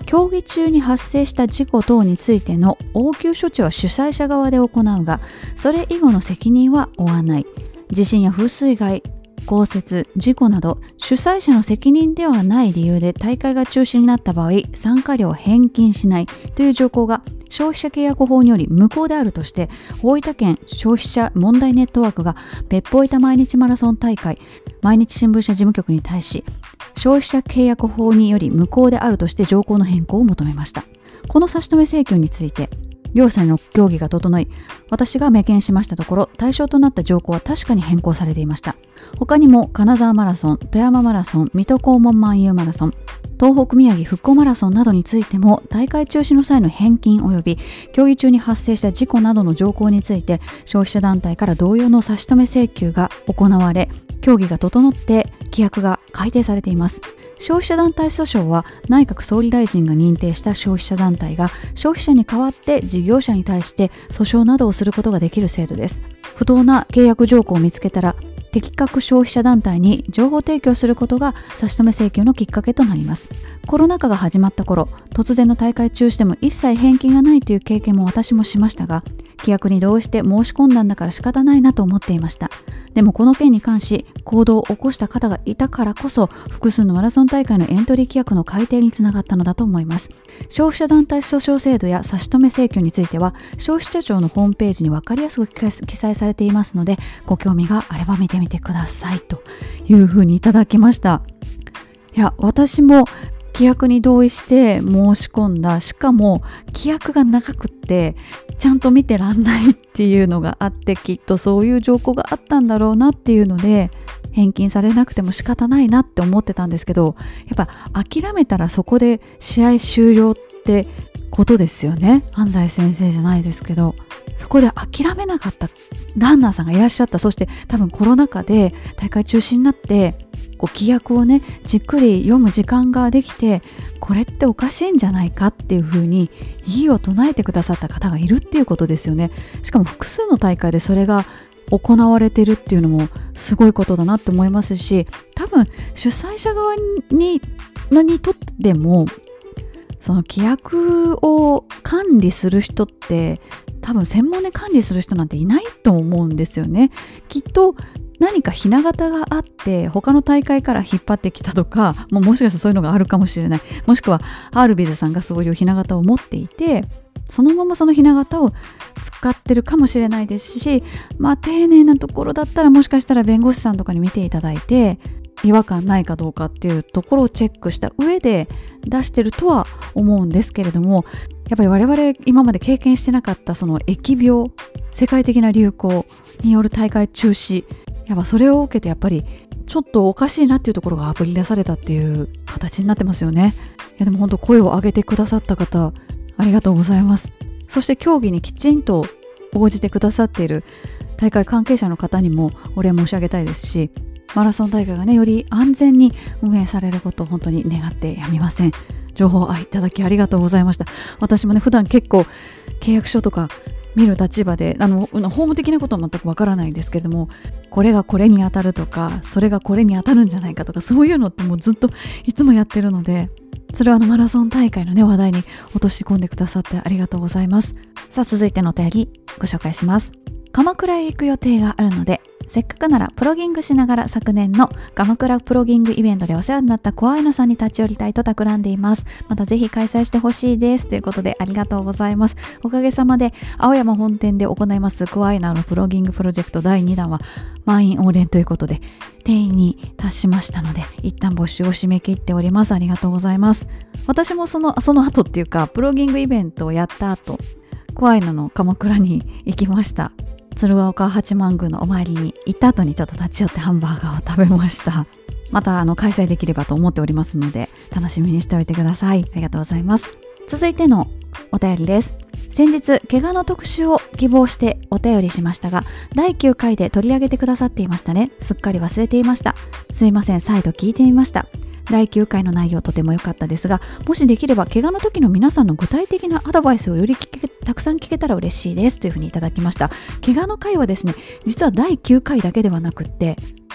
競技中に発生した事故等についての応急処置は主催者側で行うが、それ以後の責任は負わない。地震や風水害、降雪、事故など主催者の責任ではない理由で大会が中止になった場合、参加料を返金しないという条項が消費者契約法により無効であるとして、大分県消費者問題ネットワークが別府大分毎日マラソン大会毎日新聞社事務局に対し、消費者契約法により無効であるとして条項の変更を求めました。この差し止め請求について両者の協議が整い、私が明見しましたところ、対象となった条項は確かに変更されていました。他にも金沢マラソン、富山マラソン、水戸黄門万有マラソン、東北宮城復興マラソンなどについても、大会中止の際の返金及び競技中に発生した事故などの条項について消費者団体から同様の差し止め請求が行われ、協議が整って規約が改定されています。消費者団体訴訟は内閣総理大臣が認定した消費者団体が消費者に代わって事業者に対して訴訟などをすることができる制度です。不当な契約条項を見つけたら適格消費者団体に情報提供することが差し止め請求のきっかけとなります。コロナ禍が始まった頃、突然の大会中止でも一切返金がないという経験も私もしましたが、規約に同意して申し込んだんだから仕方ないなと思っていました。でもこの件に関し行動を起こした方がいたからこそ、複数のマラソン大会のエントリー規約の改定につながったのだと思います。消費者団体訴訟制度や差し止め請求については消費者庁のホームページに分かりやすく記載されていますので、ご興味があれば見てみてくださいというふうにいただきました。いや、私も規約に同意して申し込んだ。しかも規約が長くってちゃんと見てらんないっていうのがあって、きっとそういう条項があったんだろうなっていうので返金されなくても仕方ないなって思ってたんですけど、やっぱ諦めたらそこで試合終了ってことですよね。安西先生じゃないですけど、そこで諦めなかったランナーさんがいらっしゃった。そして多分コロナ禍で大会中止になって規約をねじっくり読む時間ができて、これっておかしいんじゃないかっていう風に異議を唱えてくださった方がいるっていうことですよね。しかも複数の大会でそれが行われてるっていうのもすごいことだなって思いますし、多分主催者側にとってもその規約を管理する人って多分専門で管理する人なんていないと思うんですよね。きっと何かひな形があって他の大会から引っ張ってきたとか、もしかしたらそういうのがあるかもしれない。もしくはアールビズさんがそういうひな形を持っていて、そのままそのひな形を使ってるかもしれないですし、丁寧なところだったらもしかしたら弁護士さんとかに見ていただいて違和感ないかどうかっていうところをチェックした上で出してるとは思うんですけれども、やっぱり我々今まで経験してなかったその疫病、世界的な流行による大会中止、やっぱそれを受けてやっぱりちょっとおかしいなっていうところがあぶり出されたっていう形になってますよね。いやでも本当声を上げてくださった方ありがとうございます。そして競技にきちんと応じてくださっている大会関係者の方にもお礼申し上げたいですし、マラソン大会がねより安全に運営されることを本当に願ってやみません。情報いただきありがとうございました。私もね普段結構契約書とか見る立場で法務的なことは全くわからないんですけれども、これがこれに当たるとかそれがこれに当たるんじゃないかとか、そういうのってもうずっといつもやってるので、それはマラソン大会のね話題に落とし込んでくださってありがとうございます。さあ続いてのお便りご紹介します。鎌倉へ行く予定があるので、せっかくならプロギングしながら昨年の鎌倉プロギングイベントでお世話になったコアイナさんに立ち寄りたいと企んでいます。またぜひ開催してほしいですということでありがとうございます。おかげさまで青山本店で行いますコアイナのプロギングプロジェクト第2弾は満員御礼ということで定員に達しましたので、一旦募集を締め切っております。ありがとうございます。私もその後っていうかプロギングイベントをやった後、コアイナの鎌倉に行きました。鶴岡八幡宮のお参りに行った後にちょっと立ち寄ってハンバーガーを食べました。また開催できればと思っておりますので楽しみにしておいてください。ありがとうございます。続いてのお便りです。先日怪我の特集を希望してお便りしましたが、第9回で取り上げてくださっていましたね。すっかり忘れていました。すいません、再度聞いてみました。第9回の内容とても良かったですが、もしできれば怪我の時の皆さんの具体的なアドバイスをよりたくさん聞けたら嬉しいですというふうにいただきました。怪我の回はですね、実は第9回だけではなくって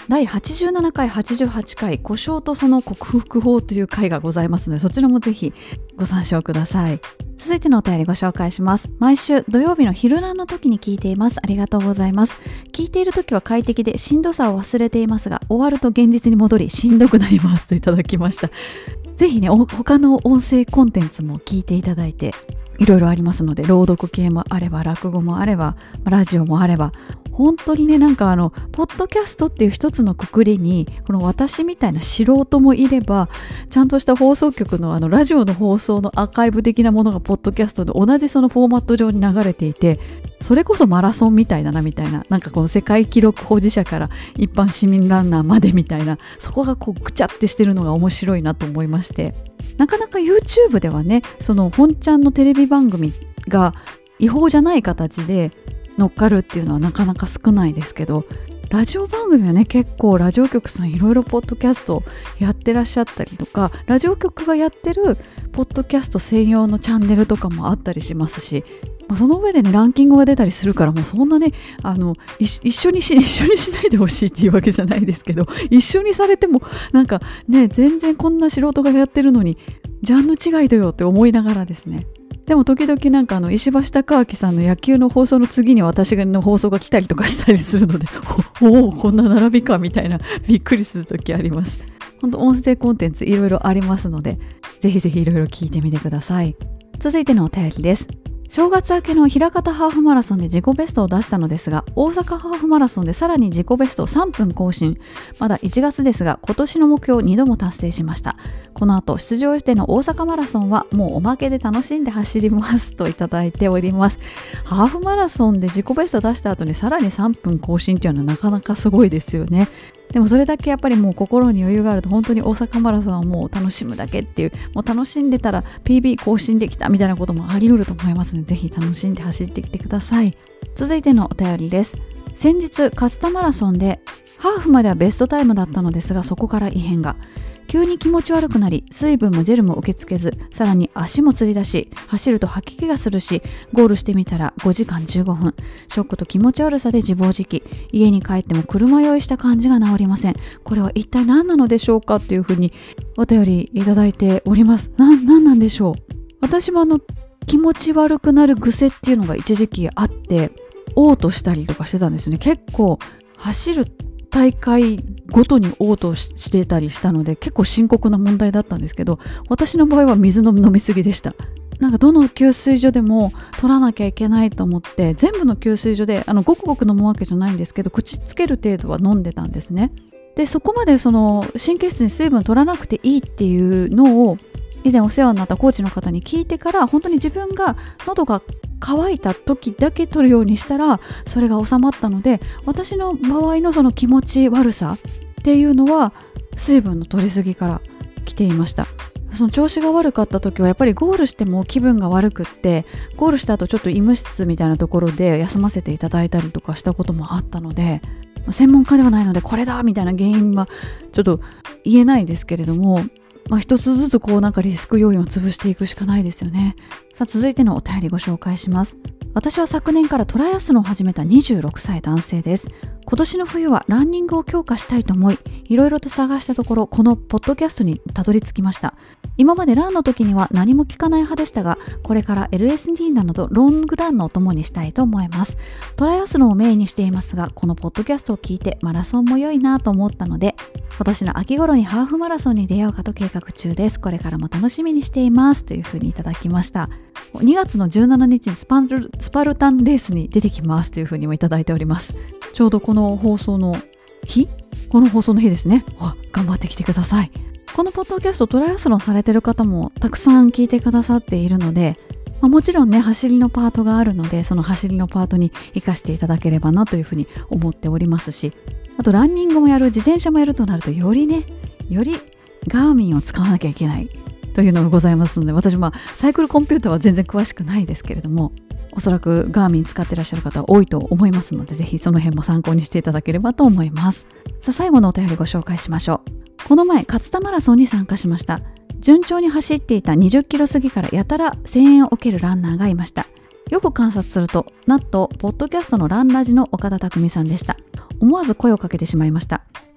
第87回88回故障とその克服法という回がございますので、そちらもぜひご参照ください。続いてのお便りご紹介します。毎週土曜日の昼間の時に聞いています。ありがとうございます。聞いている時は快適でしんどさを忘れていますが、終わると現実に戻りしんどくなりますといただきました。ぜひね、他の音声コンテンツも聞いていただいて、いろいろありますので、朗読系もあれば落語もあればラジオもあれば、本当にね、ポッドキャストっていう一つのくくりに、この私みたいな素人もいれば、ちゃんとした放送局のラジオの放送のアーカイブ的なものがポッドキャストで同じそのフォーマット上に流れていて、それこそマラソンみたいだなみたいな、この世界記録保持者から一般市民ランナーまでみたいな、そこがぐちゃってしてるのが面白いなと思いまして、なかなか YouTube ではね、その本ちゃんのテレビ番組が違法じゃない形で乗っかるっていうのはなかなか少ないですけど、ラジオ番組はね、結構ラジオ局さんいろいろポッドキャストやってらっしゃったりとか、ラジオ局がやってるポッドキャスト専用のチャンネルとかもあったりしますし、その上でね、ランキングが出たりするから、もうそんなね、一緒にしないでほしいっていうわけじゃないですけど、一緒にされても全然こんな素人がやってるのにジャンル違いだよって思いながらですね。でも時々石橋貴明さんの野球の放送の次に私の放送が来たりとかしたりするので、おおこんな並びかみたいなびっくりする時あります。本当音声コンテンツいろいろありますので、ぜひぜひいろいろ聞いてみてください。続いてのお便りです。正月明けの枚方ハーフマラソンで自己ベストを出したのですが、大阪ハーフマラソンでさらに自己ベストを3分更新。まだ1月ですが、今年の目標を2度も達成しました。この後出場予定の大阪マラソンはもうおまけで楽しんで走りますといただいております。ハーフマラソンで自己ベスト出した後にさらに3分更新っていうのはなかなかすごいですよね。でもそれだけやっぱりもう心に余裕があると、本当に大阪マラソンはもう楽しむだけっていう、もう楽しんでたら PB 更新できたみたいなこともあり得ると思いますので、ぜひ楽しんで走ってきてください。続いてのお便りです。先日勝田マラソンでハーフまではベストタイムだったのですが、そこから異変が。急に気持ち悪くなり、水分もジェルも受け付けず、さらに足もつり出し、走ると吐き気がするし、ゴールしてみたら5時間15分。ショックと気持ち悪さで自暴自棄。家に帰っても車酔いした感じが治りません。これは一体何なのでしょうかというふうにお便りいただいております。何なんでしょう。私も気持ち悪くなる癖っていうのが一時期あって、嘔吐したりとかしてたんですよね。結構走る大会ごとに嘔吐してたりしたので、結構深刻な問題だったんですけど、私の場合は水の飲みすぎでした。どの給水所でも取らなきゃいけないと思って、全部の給水所でごくごく飲むわけじゃないんですけど、口つける程度は飲んでたんですね。でそこまで神経質に水分取らなくていいっていうのを以前お世話になったコーチの方に聞いてから、本当に自分が喉が乾いた時だけ取るようにしたらそれが収まったので、私の場合のその気持ち悪さっていうのは水分の取りすぎから来ていました。その調子が悪かった時はやっぱりゴールしても気分が悪くって、ゴールした後ちょっと医務室みたいなところで休ませていただいたりとかしたこともあったので、専門家ではないのでこれだみたいな原因はちょっと言えないですけれども、一つずつリスク要因を潰していくしかないですよね。さあ続いてのお便りご紹介します。私は昨年からトライアスロンを始めた26歳男性です。今年の冬はランニングを強化したいと思い、いろいろと探したところ、このポッドキャストにたどり着きました。今までランの時には何も聞かない派でしたが、これから LSD などロングランのお供にしたいと思います。トライアスロンをメインにしていますが、このポッドキャストを聞いてマラソンも良いなと思ったので、今年の秋頃にハーフマラソンに出ようかと計画中です。これからも楽しみにしていますというふうにいただきました。2月の17日にスパルタンレースに出てきますというふうにもいただいております。ちょうどこの放送の日ですね。頑張ってきてください。このポッドキャストトライアスロンされてる方もたくさん聞いてくださっているので、もちろんね走りのパートがあるので、その走りのパートに生かしていただければなというふうに思っておりますし、あとランニングもやる、自転車もやるとなるとよりガーミンを使わなきゃいけないというのがございますので、私サイクルコンピューターは全然詳しくないですけれども、おそらくガーミン使ってらっしゃる方は多いと思いますので、ぜひその辺も参考にしていただければと思います。さあ最後のお便りご紹介しましょう。この前勝田マラソンに参加しました。順調に走っていた20キロ過ぎからやたら声援を受けるランナーがいました。よく観察すると、なんとポッドキャストのランラジの岡田匠さんでした。思わず声をかけてしまいました。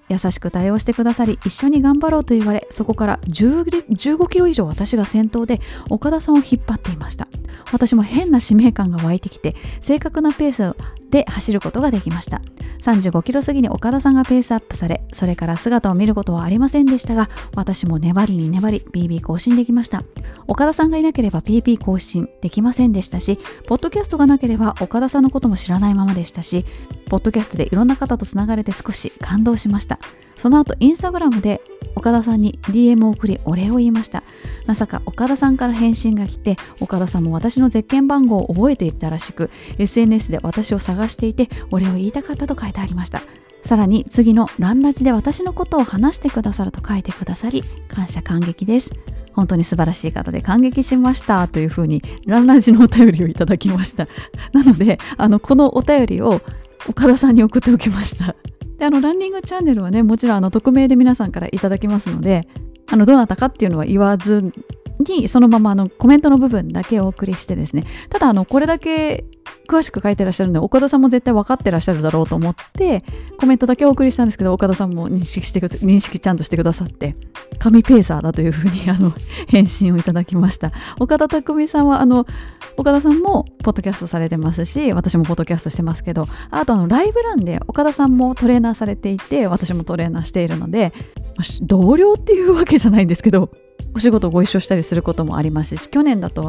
優しく対応してくださり、一緒に頑張ろうと言われ、そこから15キロ以上私が先頭で岡田さんを引っ張っていました。私も変な使命感が湧いてきて、正確なペースで走ることができました。35キロ過ぎに岡田さんがペースアップされ、それから姿を見ることはありませんでしたが、私も粘りに粘り PB 更新できました。岡田さんがいなければ PB 更新できませんでしたし、ポッドキャストがなければ岡田さんのことも知らないままでしたし、ポッドキャストでいろんな方とつながれて少し感動しました。その後インスタグラムで岡田さんに DM を送りお礼を言いました。まさか岡田さんから返信が来て、岡田さんも私のゼッケン番号を覚えていたらしく、 SNS で私を探していてお礼を言いたかったと書いてありました。さらに次のランラジで私のことを話してくださると書いてくださり、感謝感激です。本当に素晴らしい方で感激しましたというふうにランラジのお便りをいただきました。なのでこのお便りを岡田さんに送っておきました。でランニングチャンネルはね、もちろん匿名で皆さんからいただきますので、どなたかっていうのは言わずに、そのままコメントの部分だけお送りしてですね、ただこれだけ詳しく書いてらっしゃるので岡田さんも絶対分かってらっしゃるだろうと思ってコメントだけお送りしたんですけど、岡田さんも認識ちゃんとしてくださって、神ペーサーだというふうに返信をいただきました。岡田匠さんは岡田さんもポッドキャストされてますし、私もポッドキャストしてますけど、あとライブランで岡田さんもトレーナーされていて、私もトレーナーしているので、同僚っていうわけじゃないんですけど、お仕事をご一緒したりすることもありますし、去年だと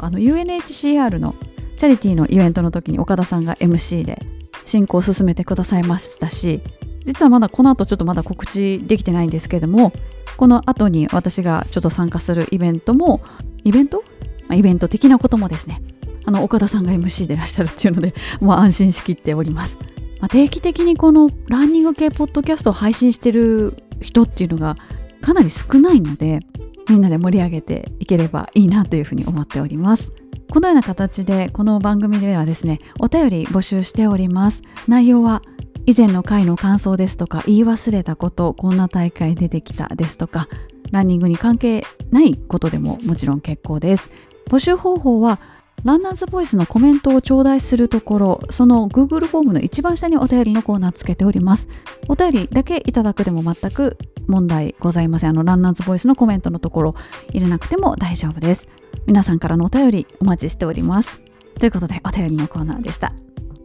UNHCR のチャリティーのイベントの時に岡田さんが MC で進行を進めてくださいましたし、実はまだこの後ちょっとまだ告知できてないんですけれども、この後に私がちょっと参加するイベント的なこともですね、岡田さんが MC でいらっしゃるっていうので、もう安心しきっております。定期的にこのランニング系ポッドキャストを配信してる人っていうのがかなり少ないので、みんなで盛り上げていければいいなというふうに思っております。このような形でこの番組ではですね、お便り募集しております。内容は以前の回の感想ですとか、言い忘れたこと、こんな大会出てきたですとか、ランニングに関係ないことでももちろん結構です。募集方法はランナーズボイスのコメントを頂戴するところ、その Google フォームの一番下にお便りのコーナーつけております。お便りだけいただくでも全く問題ございません。ランナーズボイスのコメントのところ入れなくても大丈夫です。皆さんからのお便りお待ちしております。ということで、お便りのコーナーでした。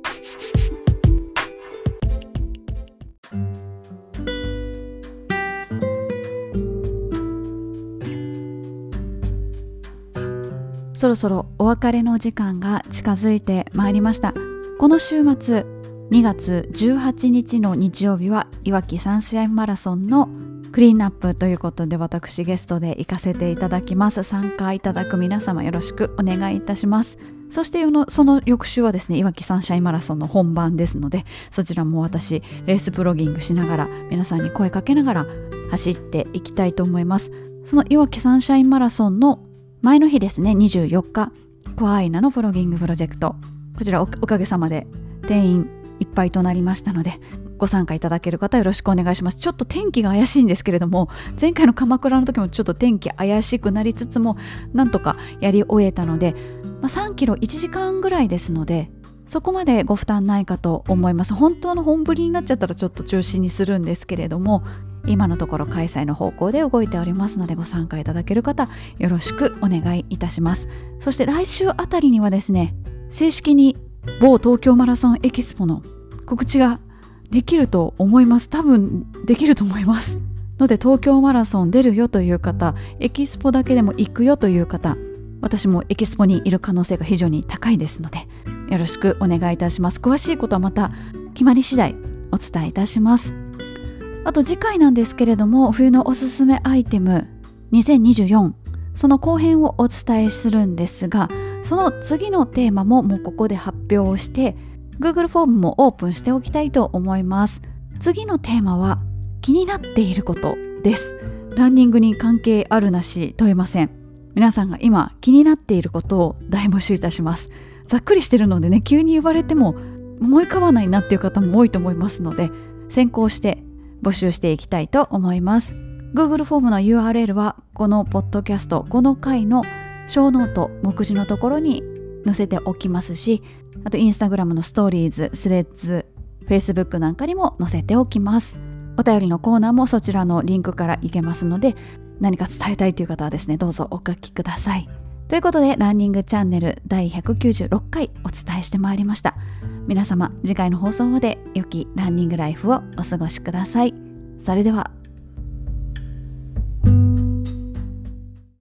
そろそろお別れの時間が近づいてまいりました。この週末2月18日の日曜日はいわきサンシャインマラソンのクリーンアップということで、私ゲストで行かせていただきます。参加いただく皆様よろしくお願いいたします。そしてその翌週はですね、いわきサンシャインマラソンの本番ですので、そちらも私レースプロギングしながら皆さんに声かけながら走っていきたいと思います。そのいわきサンシャインマラソンの前の日ですね、24日コアアイナのプロギングプロジェクト、こちら おかげさまで定員いっぱいとなりましたので、ご参加いただける方よろしくお願いします。ちょっと天気が怪しいんですけれども、前回の鎌倉の時もちょっと天気怪しくなりつつもなんとかやり終えたので、3キロ1時間ぐらいですので、そこまでご負担ないかと思います。本当の本降りになっちゃったらちょっと中止にするんですけれども、今のところ開催の方向で動いておりますので、ご参加いただける方よろしくお願いいたします。そして来週あたりにはですね、正式に某東京マラソンエキスポの告知ができると思います。多分できると思いますので、東京マラソン出るよという方、エキスポだけでも行くよという方、私もエキスポにいる可能性が非常に高いですので、よろしくお願いいたします。詳しいことはまた決まり次第お伝えいたします。あと次回なんですけれども、冬のおすすめアイテム2024、その後編をお伝えするんですが、その次のテーマももうここで発表をして Google フォームもオープンしておきたいと思います。次のテーマは気になっていることです。ランニングに関係あるなし問えません。皆さんが今気になっていることを大募集いたします。ざっくりしてるのでね、急に言われても思い浮かばないなっていう方も多いと思いますので、先行して募集していきたいと思います。 Google フォームの URL はこのポッドキャスト、この回の小ノート目次のところに載せておきますし、あとインスタグラムのストーリーズ、スレッズ、Facebook なんかにも載せておきます。 お便りのコーナーもそちらのリンクから行けますので、何か伝えたいという方はですね、どうぞお書きください。ということで、ランニングチャンネル第196回お伝えしてまいりました。皆様、次回の放送まで良きランニングライフをお過ごしください。それでは。